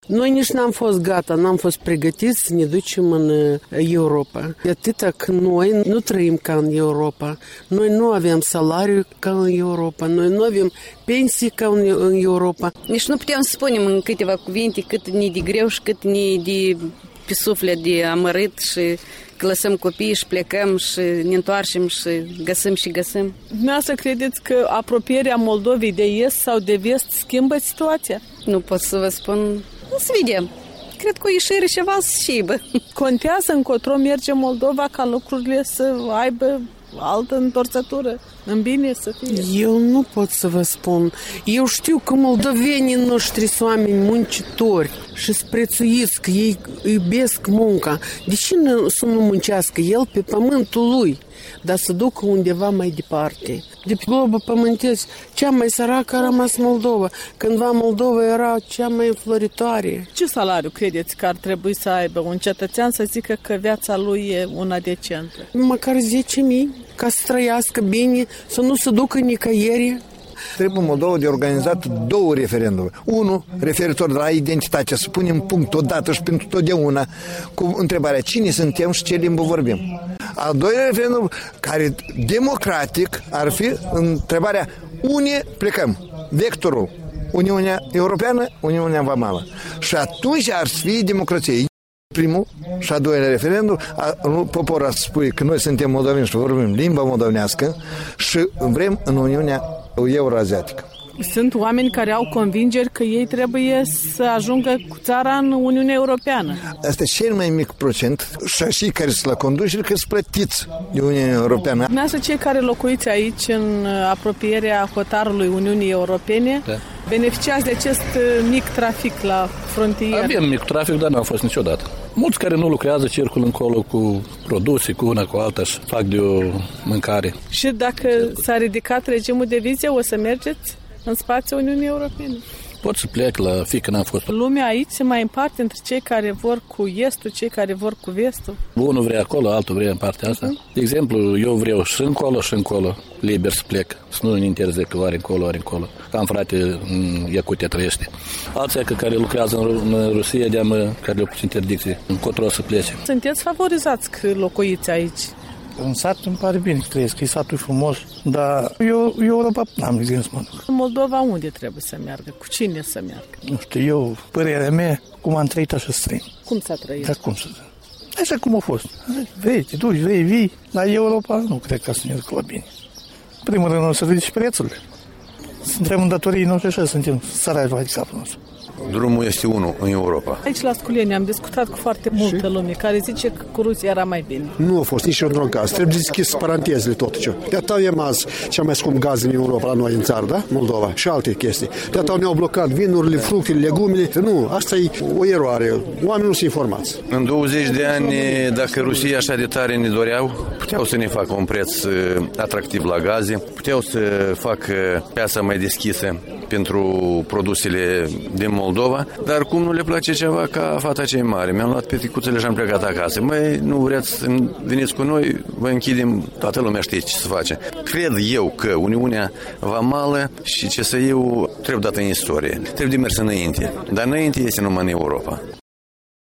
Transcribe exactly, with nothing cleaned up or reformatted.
Noi nici n-am fost gata, n-am fost pregătiți să ne ducem în Europa. De atâta că noi nu trăim ca în Europa. Noi nu avem salariu ca în Europa. Noi nu avem pensii ca în Europa. Nici nu putem să spunem în câteva cuvinte cât ne de greu și cât ne de pe suflet de amărât și că lăsăm copiii și plecăm și ne întoarcem și găsim și găsim. Dumneavoastră credeți că apropierea Moldovei de est sau de vest schimbă situația? Nu pot să vă spun. Să vedem. Cred că o ieșire ceva să șibă. Contează încotro merge Moldova ca lucrurile să aibă altă întorțătură, în bine să fie? Eu nu pot să vă spun. Eu știu că moldovenii noștri sunt oameni muncitori și îți prețuiesc, ei iubesc munca. De ce nu, să nu muncească el pe pământul lui, dar să ducă undeva mai departe? De pe globul pământesc, cea mai săracă a rămas Moldova. Cândva Moldova era cea mai înfloritoare. Ce salariu credeți că ar trebui să aibă un cetățean să zică că viața lui e una decentă? Măcar zece mii, ca să trăiască bine, să nu se ducă nicăieri. Trebuie Moldova de organizat două referendumuri. Unul, referitor la identitate, să punem punct odată și pentru totdeauna cu întrebarea cine suntem și ce limbă vorbim. Al doilea referendum, care democratic ar fi întrebarea unde plecăm, vectorul, Uniunea Europeană, Uniunea Vamală. Și atunci ar fi democrație. Primul și a doilea referendum, poporul ar spune că noi suntem moldoveni și vorbim limba moldovenească și vrem în Uniunea Euroasiatică. Sunt oameni care au convingeri că ei trebuie să ajungă cu țara în Uniunea Europeană. Asta e cel mai mic procent și cei care sunt la conducere că sunt plătiți de Uniunea Europeană. Dumneavoastră, cei care locuiți aici în apropierea hotarului Uniunii Europene, da, beneficiați de acest mic trafic la frontieră? Avem mic trafic, dar n-am fost niciodată. Mulți care nu lucrează circulă încolo cu produse, cu una, cu alta și fac de o mâncare. Și dacă s-a ridicat regimul de vize, o să mergeți în spațiul Uniunii Europene? Pot să plec la fi că n-am fost. Lumea aici se mai împarte între cei care vor cu estul, cei care vor cu vestul. Unul vrea acolo, altul vrea în partea asta. Uh-huh. De exemplu, eu vreau și încolo și încolo, liber să plec, să nu ne interzic că ori încolo, ori încolo. Am frate în Iacutia trăiește. Alții care lucrează în Rusia, de-amă, care le-au pus interdicții, încotro să plece. Sunteți favorizați că locuiți aici? În sat îmi pare bine că trăiesc, că satul e frumos, dar eu, eu Europa n-am de gând să mă duc. În Moldova unde trebuie să meargă? Cu cine să meargă? Nu știu, eu, părerea mea, cum am trăit așa străin. Cum s-a trăit? Dar cum să trăit? Așa cum a fost. Vei, te duci, vei, vii. La Europa nu cred că să ne duc la bine. În primul rând o să ridici prețurile. Suntem în datorii noștri, așa suntem săraci la capul nostru. Drumul este unul în Europa. Aici la Sculeni am discutat cu foarte multă lume care zice că cu Rusia era mai bine. Nu a fost nici într-un caz. Trebuie deschis parantezele tot ce. De atât avem azi cea mai scump gaz în Europa la noi în țară, da? Moldova și alte chestii. De atât ne-au blocat vinurile, fructele, legumele. Nu, asta e o eroare. Oamenii nu sunt informați. În douăzeci de ani, dacă Rusia așa de tare ne doreau, puteau să ne facă un preț atractiv la gaze, puteau să facă piața mai deschisă pentru produsele din Moldova, dar cum nu le place ceva ca fata cei mari. Mi-am luat pe ficuțele și am plecat acasă. Măi, nu vreți să veniți cu noi, vă închidem, toată lumea știe ce să face. Cred eu că Uniunea Vamală și ce să eu trebuie dată în istorie. Trebuie de mers înainte. Dar înainte este numai în Europa.